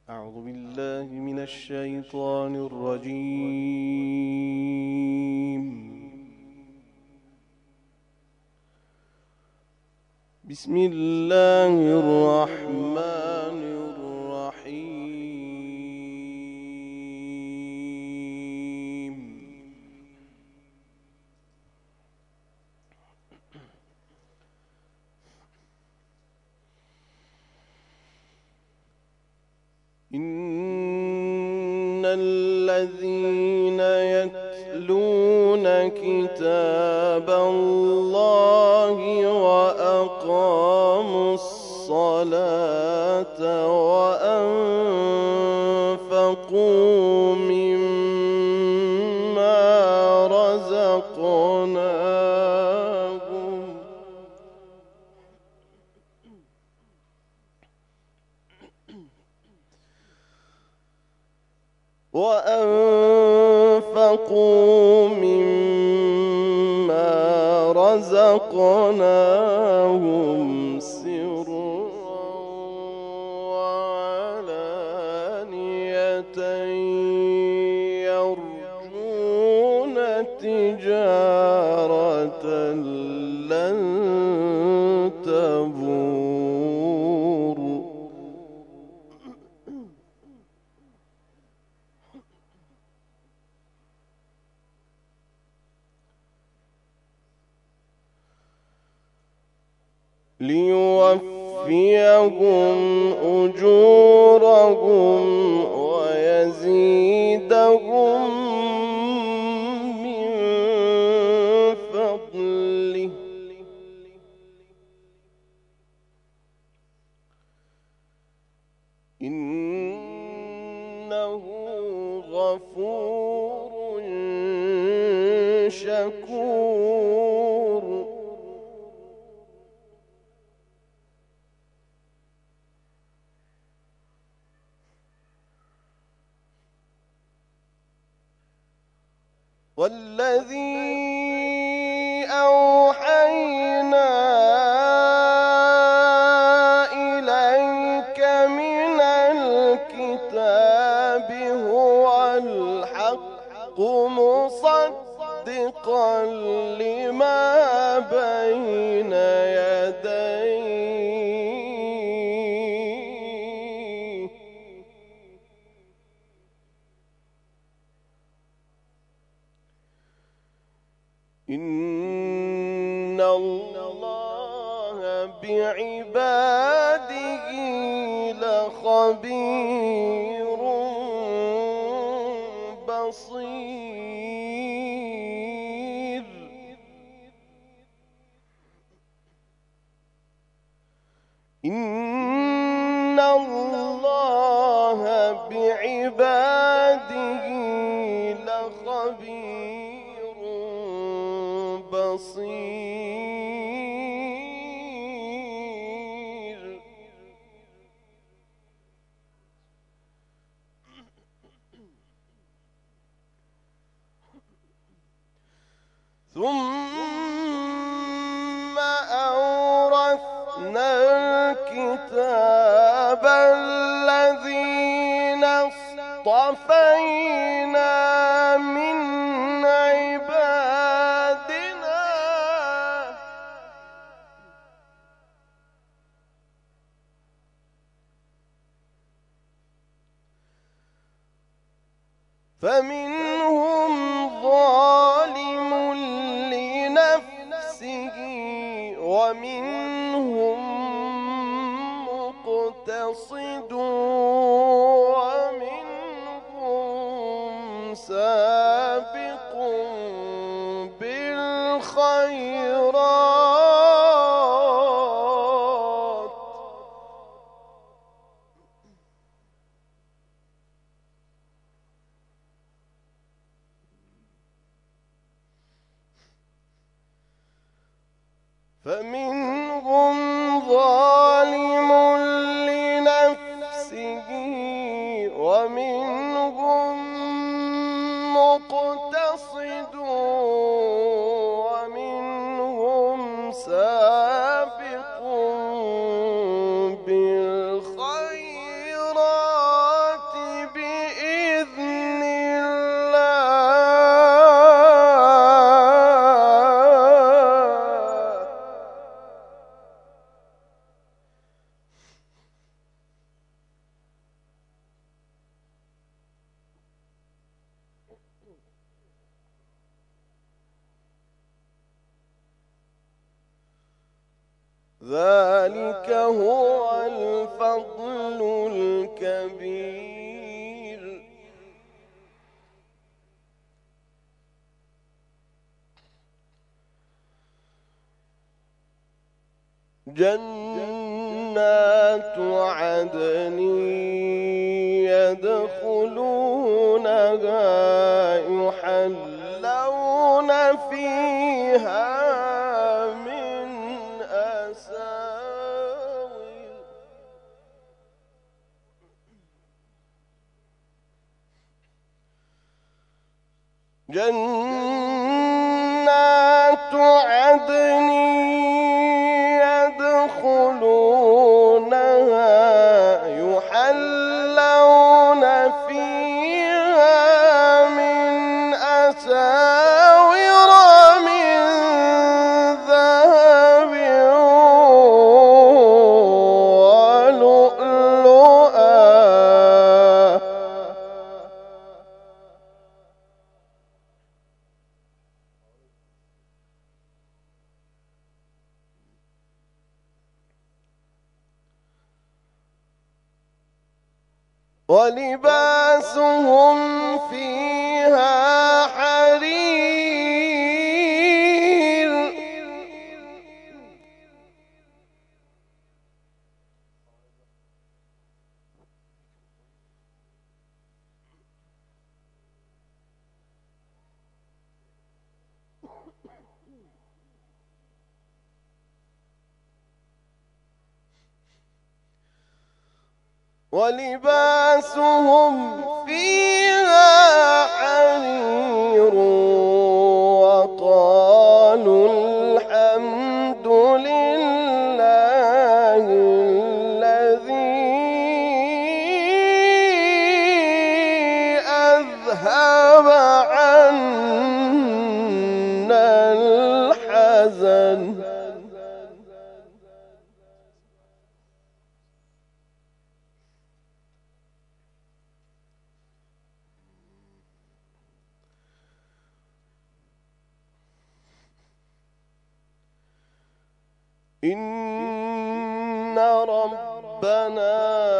أعوذ بالله من الشيطان الرجيم. بسم الله الرحمن الرحيم. إن الذين يتلون كتاب الله وأقاموا الصلاة وأنفقوا مما رزقناهم سرا وعلانية يرجون تجارة لن تبور. ليوفيهم أجورهم ويزيدهم من فضله إنه غفور شكور. والذي أوحينا إليك من الكتاب هو الحق مصدقا لما بين يديه إن الله بعباده لخبير بصير. إن الله بعباده لخبير بصير. ثم أورثنا الكتاب الذين اصطفينا من عبادنا فمنهم ظالم لنفسه ومنهم مقتصد ومنهم سابق بالخيرات. فمنهم ظالم لنفسه ومنهم مقتصد ومنهم سابق بالخيرات. ذلك هو الفضل الكبير. جنات عدن يدخلونها يحلون فيها من أساور جنات عدن يدخلونها يحلون فيها من أساور من ذهب ولؤلؤا ولباسهم فيها حرير. ولباسهم فيها حرير وقالوا الحمد لله الذي أذهب عنا الحزن. إن ربنا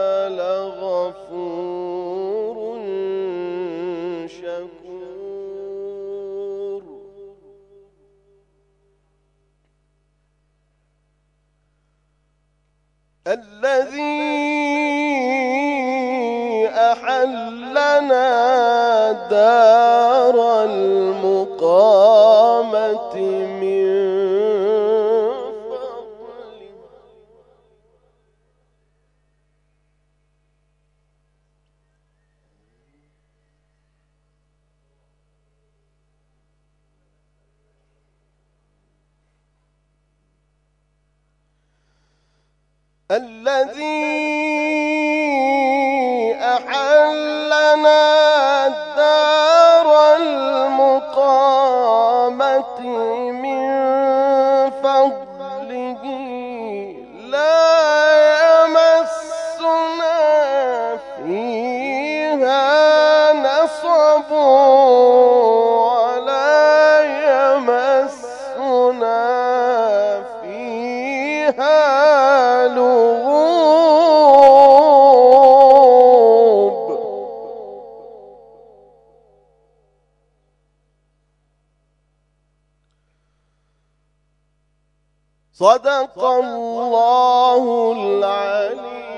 لغفور شكور. الذي أحلنا دار المقامة من الذي أحلنا دار المقامة من فضله لا يمسنا فيها نصب ولا يمسنا فيها لغوب. صدق الله العليم.